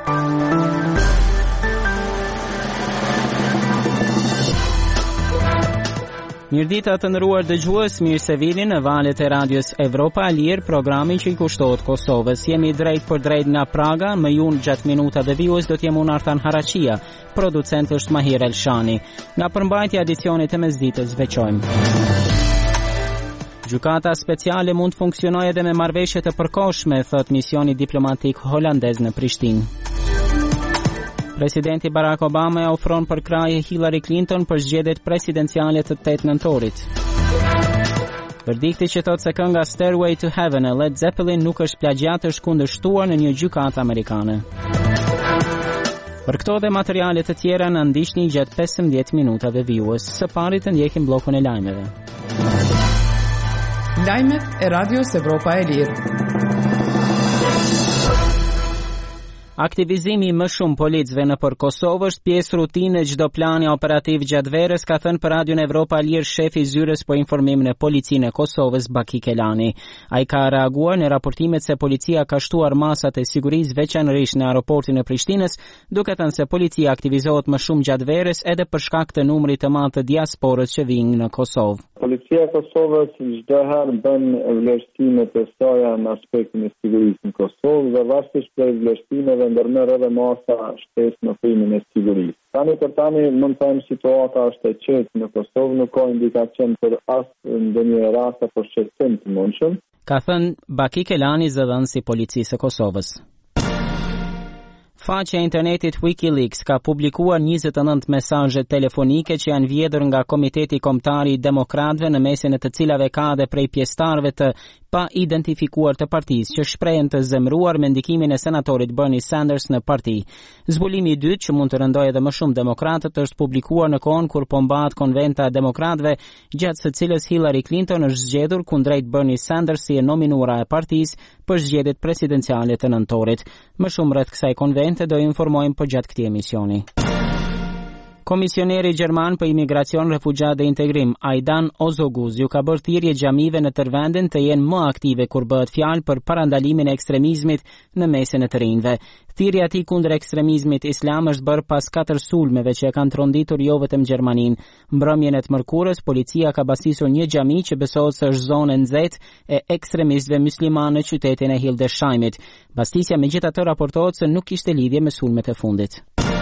Mirëdita të nderuar dëgjues, mirë se vini në valët e radios Evropa e Lirë, programin që i kushtohet Kosovës. Jemi drejt për drejt nga Praga, më unë gjatë minutave vijues do t'jem unë Artan Haraqia, producent është Mahir Elshani. Nga përmbajtja e edicionit të mesditës veçojmë. Gjykata speciale mund të funksionojë edhe me marrëveshje të përkohshme, thot misioni diplomatik holandez në Prishtinë. Presidenti Barack Obama e ofron përkraje Hillary Clinton për zgjedhjet presidenciale të 8 nëntorit. Verdikti që thot se kënga Stairway to Heaven e Led Zeppelin nuk është plagjat është kundërshtuar në një gjykatë amerikane. Për këto dhe materiale të tjera në ndiqni gjatë 15 minutave vijues. Së pari të ndjekim bllokun e lajmeve. Lajmet e Radios Evropa e Lirë. Aktivizimi më shumë policëve në për Kosovë është pjesë rutinë e çdo plani operativ gjatë verës, ka thënë për Radion Evropa Lirë shefi i zyrës për informimin e Policinë e Kosovës Baki Kelani. Ai ka reaguar në raportimet se policia ka shtuar masat e sigurisë veçanërisht në aeroportin e Prishtinës, duke thënë se policia aktivizohet më shumë gjatë verës edhe për shkak të numrit të madh të diasporës që vijnë në Kosovë. Policia e Kosovës çdo herë bën vlerësime të saj në aspektin e sigurisë në Kosovë dhe varësisht prej vlerësimeve ndërmerr edhe masa shtesë në frymën e sigurisë. Tani mund të thënë situata është e qetë në Kosovë, nuk ka indikacion për asë ndonjë rast apo shqetësim të mundshëm. Ka thënë Baki Kelani, zëdhënësi i Policisë së Kosovës. Faqja e internetit Wikileaks ka publikuar 29 mesazhe telefonike që janë vjedhur nga Komiteti Kombëtar i Demokratëve, në mesin e të cilave ka edhe prej pjesëtarëve të pa identifikuar të partisë që shprehen të zemëruar me ndikimin e senatorit Bernie Sanders në parti. Zbulimi i dytë, që mund të rëndojë edhe më shumë demokratët, është publikuar në kohën kur po mbahet konventa e demokratëve, gjatë së cilës Hillary Clinton është zgjedhur kundrejt Bernie Sanders si e nominuara e partisë për zgjedhjet presidenciale të nëntorit. Më shumë rreth kësaj konvente do informojmë për gjatë këtij emisioni. Komisioneri Gjerman për imigracion, refugjat dhe integrim, Aydan Ozoguz, ju ka bërë thirrje xhamive në tërë vendin të jenë më aktive kur bëhet fjalë për parandalimin e ekstremizmit në mesin e të rinjve. Thirrja e tij kundër ekstremizmit islam është bërë pas 4 sulmeve që e kanë tronditur jo vetëm Gjermaninë. Mbrëmjen e të mërkurës, policia ka basisur një xhami që besohet se është zonë e nxehtë e ekstremistëve muslimanë në qytetin e Hildesheimit. Bastisja megjithatë raportohet se nuk kishte lidhje me sulmet e fundit.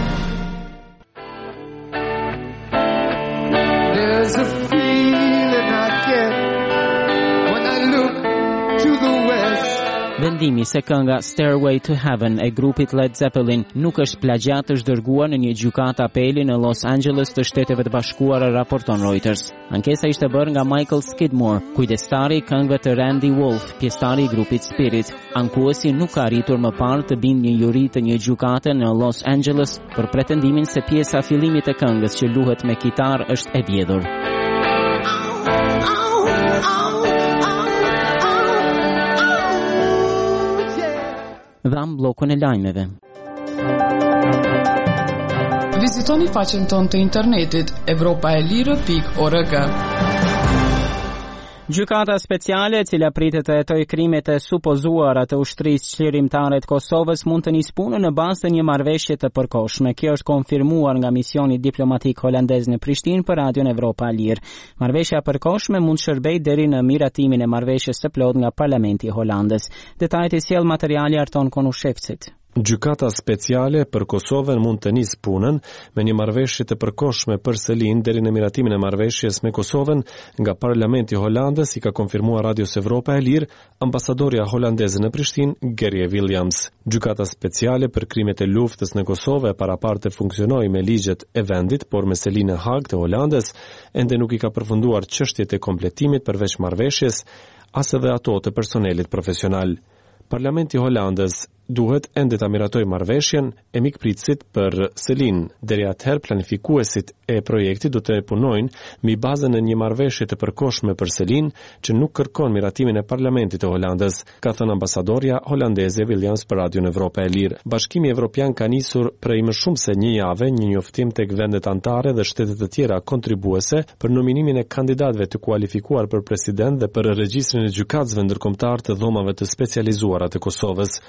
There's a feeling I get when I look to the west. Vendimi se kënga Stairway to Heaven e grupit Led Zeppelin nuk është plagjat është dërguar në një gjykatë apeli në Los Angeles të Shteteve të Bashkuara, raporton Reuters. Ankesa ishte bërë nga Michael Skidmore, kujdestari i këngëve të Randy Wolf, pjesëtari i grupit Spirit. Ankuesi nuk ka arritur më parë të bindë një juri të një gjykate në Los Angeles për pretendimin se pjesa fillimit të këngës që luhet me kitar është e vjedhur. Dham bllokun e lajmeve. Vizitoni faqen tonë të internetit evropaelire.org. Gjykata speciale, e cila pritet të hetojë krimet e supozuara të ushtrisë çlirimtare të Kosovës, mund të nisë punën në bazë të një marrëveshje të përkohshme. Kjo është konfirmuar nga misioni diplomatik holandez në Prishtinë për Radion Evropa e Lirë. Marrëveshja e përkohshme mund shërbejë deri në miratimin e marrëveshjes së plotë nga Parlamenti holandez. Detajet i sjell materiali Arton Konushevcit. Gjykata speciale për Kosovën mund të nisë punën me një marrëveshje të përkohshme për Selin deri në miratimin e marrëveshjes me Kosovën nga Parlamenti holandez, i ka konfirmuar Radios Evropa e Lirë ambasadorja holandeze në Prishtinë, Gerje Williams. Gjykata speciale për krimet e luftës në Kosovë parapartë të funksionojë me ligjet e vendit, por me Selin e Hag të Holandës ende nuk i ka përfunduar çështjet e kompletimit përveç marrëveshjes, as edhe ato të personelit profesional. Parlamenti holandez duhet ende ta miratoj marrëveshjen e mikpritësit për Selin. Deri atëherë planifikuesit e projektit do të punojnë mbi bazën e një marrëveshje të përkohshme për Selin që nuk kërkon miratimin e Parlamentit të Holandës, ka thënë ambasadorja holandeze Williams për Radion Evropa e Lirë. Bashkimi Evropian ka nisur prej më shumë se një jave një njoftim tek vendet anëtare dhe shtetet të tjera kontribuese për nominimin e kandidatëve të kualifikuar për president dhe për regjistrin e gjykatësve ndërkombëtar të dhomave të specializuara të Kosovës.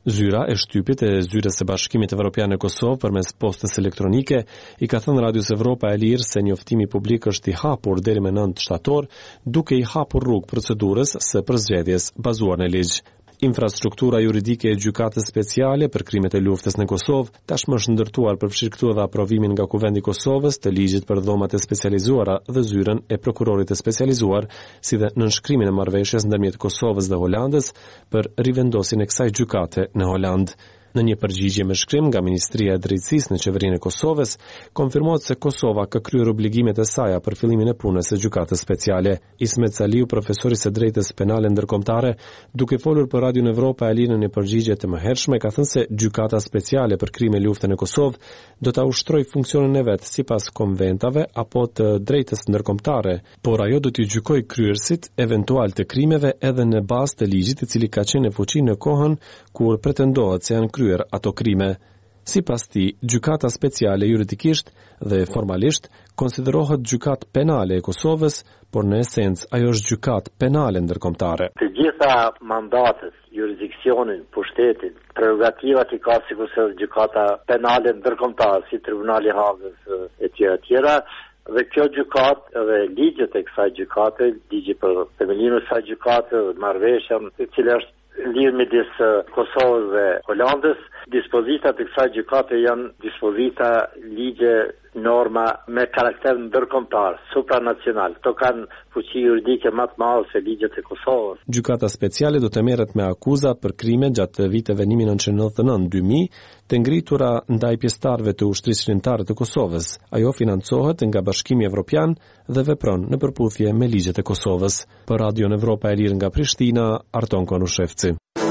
Zyra e shtypit e zyrës së Bashkimit Evropian në Kosovë përmes postës elektronike i ka thënë Radios Evropa e Lirë se njoftimi publik është i hapur deri më 9 shtator, duke i hapur rrugë procedurës së përzgjedhjes bazuar në ligj. Infrastruktura juridike e gjykatës speciale për krimet e luftës në Kosovë tashmë është ndërtuar përfshirë këtu edhe aprovimin nga Kuvendi i Kosovës të ligjit për dhomat e specializuara dhe zyrën e prokurorit të specializuar, si dhe nënshkrimin e marrëveshjes ndërmjet Kosovës dhe Holandës për rivendosjen e kësaj gjykate në Holandë. Në një përgjigje me shkrim nga Ministria e Drejtësisë në Qeverinë e Kosovës, konfirmohet se Kosova ka kryer obligimet e saj për fillimin e punës së gjykatës speciale. Ismet Saliu, profesori i drejtës penale ndërkombëtare, duke folur për Radion Evropa e Lirë në një përgjigje të mëhershme, ka thënë se gjykata speciale për krime lufte në Kosovë do ta ushtrojë funksionin e vet sipas konventave apo të drejtës ndërkombëtare, por ajo do t'i gjykojë kryerësit eventual të krimeve edhe në bazë të ligjit i cili ka qenë në fuqi në kohën kur pretendohet se janë kryer ato krime. Sipas tij, gjykata speciale juridikisht dhe formalisht konsiderohet gjykatë penale e Kosovës, por në esencë ajo është gjykatë penale ndërkombëtare. Të gjitha mandatet, jurisdiksionin, pushtetin, prerogativat i ka sikurse gjykata penale ndërkombëtare, si Tribunali i Hagës e tjera, dhe kjo gjykatë dhe ligjet e kësaj gjykate, ligji për themelimin e kësaj gjykate, marrëveshjen e cila është lidhur midis Kosovës dhe Holandës, dispozitat e kësaj gjykate janë dispozita ligje norma me karakter ndërkombëtar, supranacional. Këto kanë fuqi juridike më të madhe se ligjet e Kosovës. Gjykata speciale do të merret me akuza për krime gjatë viteve 1999-2000 të ngritura ndaj pjesëtarëve të ushtrisë shënimtare të Kosovës. Ajo financohet nga Bashkimi Evropian dhe vepron në përputhje me ligjet e Kosovës. Për Radion Evropa e Lirë nga Prishtina, Arton Konushevci.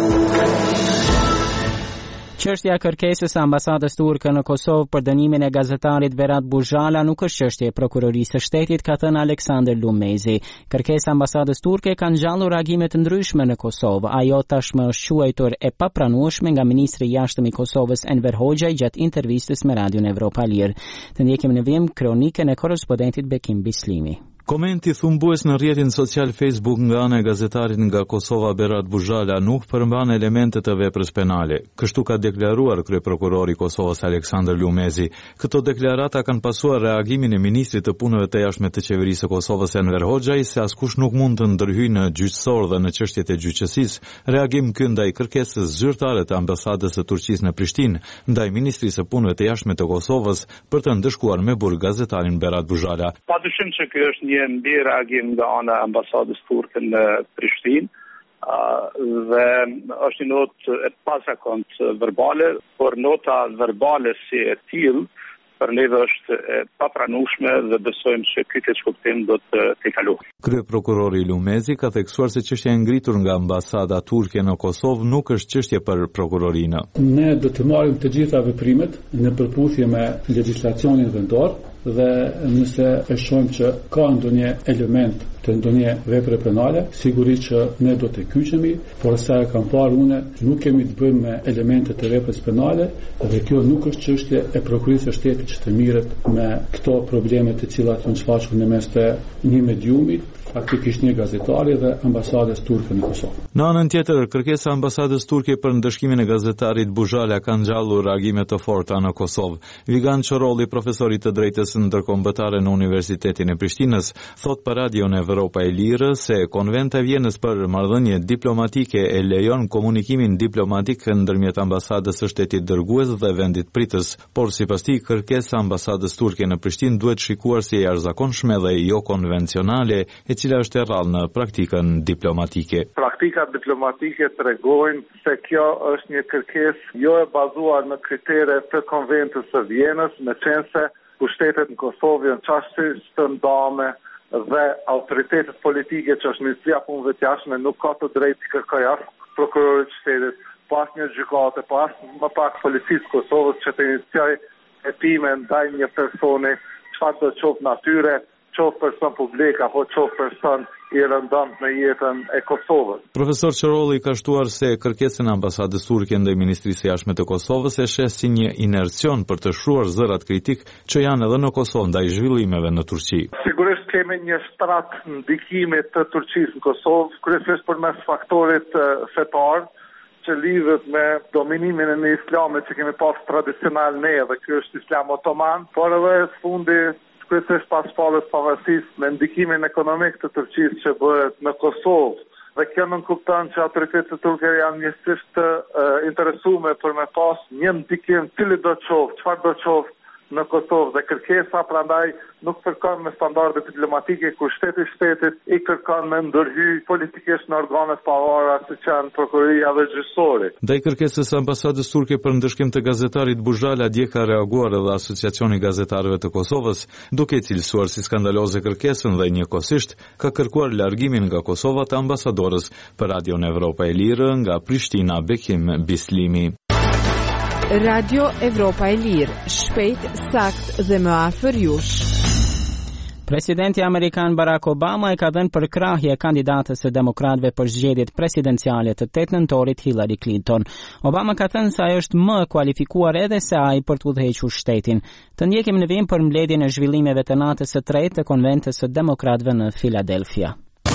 Çështja e kërkesës së ambasadës turke në Kosovë për dënimin e gazetarit Berat Buzhala nuk është çështje e prokurorisë së shtetit, ka thënë Aleksandar Lumezi. Kërkesa e ambasadës turke ka ngjallur reagime të ndryshme në Kosovë. Ajo tashmë është quajtur e papranueshme nga ministri i jashtëm i Kosovës Enver Hoxha gjatë intervistës me Radion Evropa Lirë. Të ndjekim në vim kronikën e korrespondentit Bekim Bislimi. Komenti thumbues në rrjetin social Facebook nga ana e gazetarit nga Kosova Berat Buzhala nuk përmban elemente të veprës penale. Kështu ka deklaruar kryeprokurori i Kosovës Aleksandar Lumezi. Këto deklarata kanë pasuar reagimin e ministrit të punëve të jashtme të qeverisë së Kosovës Enver Hoxha se askush nuk mund të ndërhyjë në gjyqësor dhe në çështjet e gjyqësisë. Reagim ky ndaj kërkesës zyrtare të ambasadës së Turqisë në Prishtinë ndaj ministrisë së punëve të jashtme të Kosovës për të ndëshkuar me burg gazetarin Berat Buzhala. Padyshim që ky është një mbi reagim nga ana e ambasadës turke në Prishtinë dhe është një notë e pazakontë verbale, por nota verbale si e tillë për neve është e papranueshme dhe besojmë se ky keqkuptim do të kalojë. Kryeprokurori Lumezi ka theksuar se çështja e ngritur nga ambasada turke në Kosovë nuk është çështje për prokurorinë. Ne do të marrim të gjitha veprimet në përputhje me legjislacionin vendor dhe nëse e shohim që ka ndonjë element të ndonjë vepre penale, sigurisht që ne do të kyçemi, por sa e kam parë unë, nuk kemi të bëjmë me elemente të veprës penale dhe kjo nuk është çështje e prokurisë së shtetit që të mirret me këto probleme të cilat janë shfaqur në mes të një mediumi, faktikisht një gazetari dhe ambasadës turke në Kosovë. Në anën tjetër, kërkesa e ambasadës turke për ndëshkimin e gazetarit Buzhala ka ngjallur reagime të forta në Kosovë. Vigan Çorolli, profesori të drejtës ndërkombëtare në Universitetin e Prishtinës, thot për Radion Evropa e Lirë se Konventa e Vjenës për marrëdhënie diplomatike e lejon komunikimin diplomatik ndërmjet ambasadës së shtetit dërgues dhe vendit pritës, por sipas tij kërkesa e ambasadës turke në Prishtinë duhet shikuar si e jashtëzakonshme dhe jo konvencionale, e cila është e rrallë në praktikën diplomatike. Praktikat diplomatike tregojnë se kjo është një kërkesë jo e bazuar në kritere të Konventës së Vjenës, me qenë se pushtetet në Kosovë janë çështje të ndame dhe autoritetet politike që është Ministria e Punëve të Jashtme nuk ka të drejtë të kërkojë as prokurorit të shtetit, pas një gjykate, pas më pak policisë Kosovës që të iniciojë hetime ndaj një personi, çfarë do të qoftë natyre, qoftë person publik apo qoftë person i rëndëmt në jetën e Kosovës. Profesor Çorolli ka shtuar se kërkesën e ambasadës turke ndaj Ministrisë së Jashtme të Kosovës e sheh si një inercion për të shruar zërat kritik që janë edhe në Kosovë ndaj zhvillimeve në Turqi. Sigurisht kemi një shtrat ndikimi të Turqisë në Kosovë, kryesisht përmes faktorit fetar, që lidhet me dominimin e Islamit që kemi pas tradicional ne, dhe ky është Islam otoman, por edhe fundi kryesisht pas fallës pavarësisë me ndikimin ekonomik të Turqisë që bëhet në Kosovë. Dhe kjo nënkupton që autoritetet turke janë njësisht të interesuar për me pas një ndikim cili do qoftë, çfarë do qoftë në Kosovë, dhe kërkesa prandaj nuk kërkon me standarde diplomatike ku shteti i kërkon me ndërhy politikisht në organet pavarura siç janë prokuroria dhe gjyqësori. Ndaj kërkesës së ambasadës turke për ndëshkim të gazetarit Buzhala dje ka reaguar edhe Asociacioni i Gazetarëve të Kosovës, duke cilësuar si skandaloze kërkesën dhe njëkohësisht ka kërkuar largimin nga Kosova të ambasadorës për Radion Evropa e Lirë nga Prishtina Bekim Bislimi. Radio Evropa e Lirë, shpejt, sakt dhe më afër jush. Presidenti Amerikan Barack Obama e ka dhënë përkrahje kandidatës së demokratëve për zgjedhjet presidenciale të 8 nëntorit Hillary Clinton. Obama ka thënë se ai është më kualifikuar edhe se ai për të udhëhequr shtetin. Të ndjekim në vim për mbledhjen e zhvillimeve të natës së tretë të konventës së demokratëve në Philadelphia.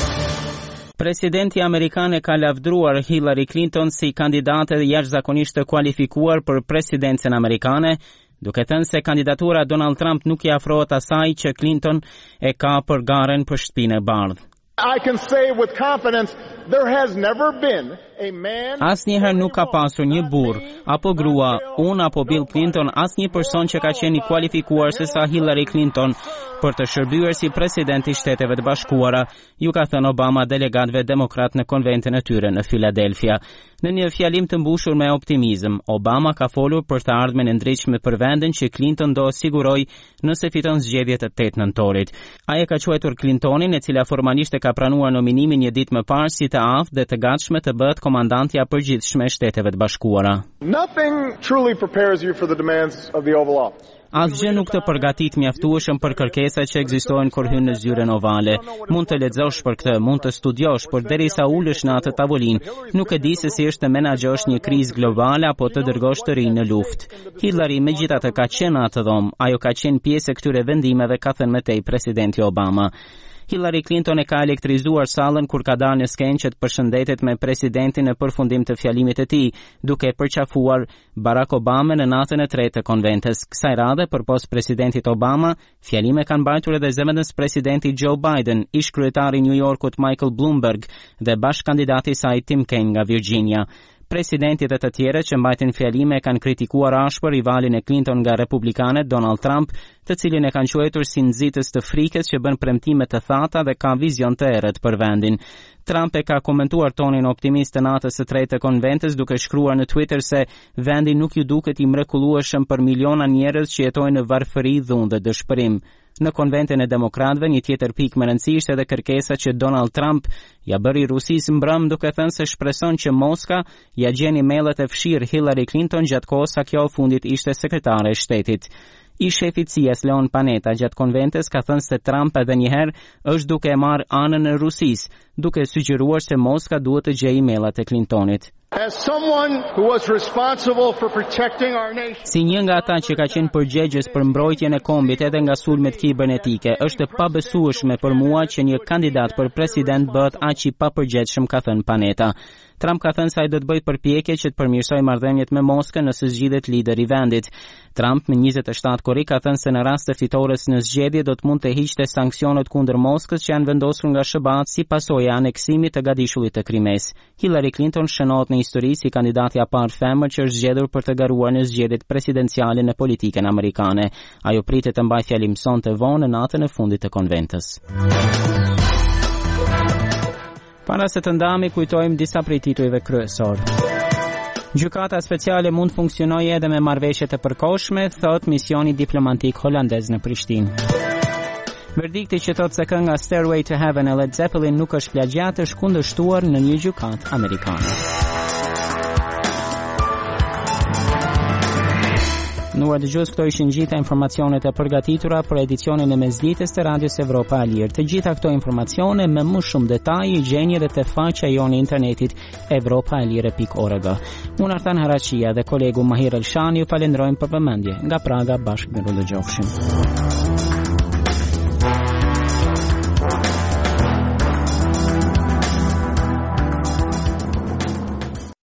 Presidenti Amerikan e ka lavdruar Hillary Clinton si kandidate jashtëzakonisht të kualifikuar për presidencën amerikane, duke thënë se kandidatura Donald Trump nuk i afrohet asaj që Clinton e ka për garën për Shtëpinë e Bardhë. I can say with confidence there has never been a man. Asnjëherë nuk ka pasur një burr apo grua, unë apo Bill Clinton, asnjë person që ka qenë i kualifikuar se sa Hillary Clinton për të shërbyer si president i Shteteve të Bashkuara, ju ka thënë Obama delegatëve demokrat në konventin e tyre në Philadelphia. Në një fjalim të mbushur me optimizëm, Obama ka folur për të ardhmen e ndritshme për vendin që Clinton do siguroj nëse fiton zgjedhjet e 8 nëntorit. Ai e ka quajtur Clintonin, e cila formalisht e ka pranuar nominimin një ditë më parë, si të aftë dhe të gatshme të bëhet komandantja përgjithshme e Shteteve të Bashkuara. Nothing truly prepares you for the demands of the Oval Office. Asgjë nuk të përgatit mjaftueshëm për kërkesat që ekzistojnë kur hyn në zyrën ovale. Mund të lexosh për këtë, mund të studiosh, por derisa ulesh në atë tavolinë, nuk e di se si është të menaxhosh një krizë globale apo të dërgosh të rinj në luftë. Hillary megjithatë ka qenë atë dhomë, ajo ka qenë pjesë e këtyre vendimeve, ka thënë më tej presidenti Obama. Hillary Clinton e ka elektrizuar sallën kur ka dalë në skenë që të përshëndetet me presidentin në përfundim të fjalimit të tij, duke përqafuar Barack Obama në natën e tretë të konventës. Kësaj radhe, përpos presidentit Obama, fjalime kanë mbajtur edhe zëvendës presidenti Joe Biden, ish kryetari i New Yorkut Michael Bloomberg dhe bashkëkandidati i saj Tim Kaine nga Virginia. Presidenti dhe të tjerë që mbajtin fjalime kanë kritikuar ashpër rivalin e Clinton nga republikanët Donald Trump, të cilin e kanë quajtur si nxitës të frikës që bën premtime të thata dhe ka vizion të errët për vendin. Trump e ka komentuar tonin optimist të natës së tretë të konventës, duke shkruar në Twitter se vendi nuk ju duket i mrekullueshëm për miliona njerëz që jetojnë në varfëri, dhunë dhe dëshpërim. Në konventin e demokratëve, një tjetër pikë më rëndësishme edhe kërkesa që Donald Trump ja bëri Rusisë mbrëm, duke thënë se shpreson që Moska ja gjen emailët e fshirë Hillary Clinton gjatë kohës sa kjo fundit ishte sekretare e shtetit. I shefi CIA-s Leon Panetta gjatë konventës ka thënë se Trump edhe njëherë është duke e marrë anën e Rusisë, duke sugjeruar se Moska duhet të gjejë emailët e Clintonit. As someone who was responsible for protecting our nation. Si një nga ata që ka qenë përgjegjës për mbrojtjen e kombit edhe nga sulmet kibernetike, është pabesueshme për mua që një kandidat për president bëhet aq i papërgjegjshëm, ka thënë Panetta. Trump ka thënë se ai do të bëjë përpjekje që të përmirësojë marrëdhëniet me Moskën nëse zgjidhet lider i vendit. Trump me 27 korrik ka thënë se në rast të fitores në zgjedhje do të mund të hiqte sanksionet kundër Moskës që janë vendosur nga SBA si pasojë e aneksimit të gadishullit të Krimes. Hillary Clinton shënohet në histori si kandidatja e parë femër që është zgjedhur për të garuar në zgjedhjet presidenciale në politikën amerikane. Ajo pritet të mbajë fjalim sonte vonë në natën e fundit të konventës. Para se të ndami, kujtojmë disa prej titujve kryesor. Gjykata speciale mund funksionojë edhe me marrëveshje të përkohshme, thot misioni diplomatik holandez në Prishtinë. Verdikti që thot se kënga Stairway to Heaven e Led Zeppelin nuk është plagjat është kundërshtuar në një gjykatë amerikane. Nuar dëgjues, këto ishin gjitha informacionet e përgatitura për edicionin e mesditës të Radios Evropa e Lirë. Të gjitha këto informacione me më shumë detaje gjeni edhe te faqja jonë e internetit europaelire.org. Unë Artan Haraqia dhe kolegu Mahir Elshani ju falenderojmë për vëmendje. Nga Praga bashkë me Rullo Gjofshim.